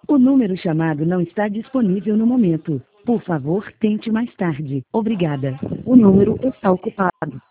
O número chamado não está disponível no momento. Por favor, tente mais tarde. Obrigada. O número está ocupado.